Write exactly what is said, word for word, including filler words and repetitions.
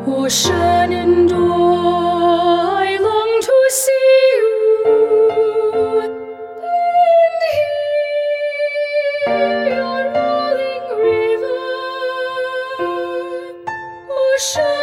Ocean and I long to see you and hear your rolling river. Ocean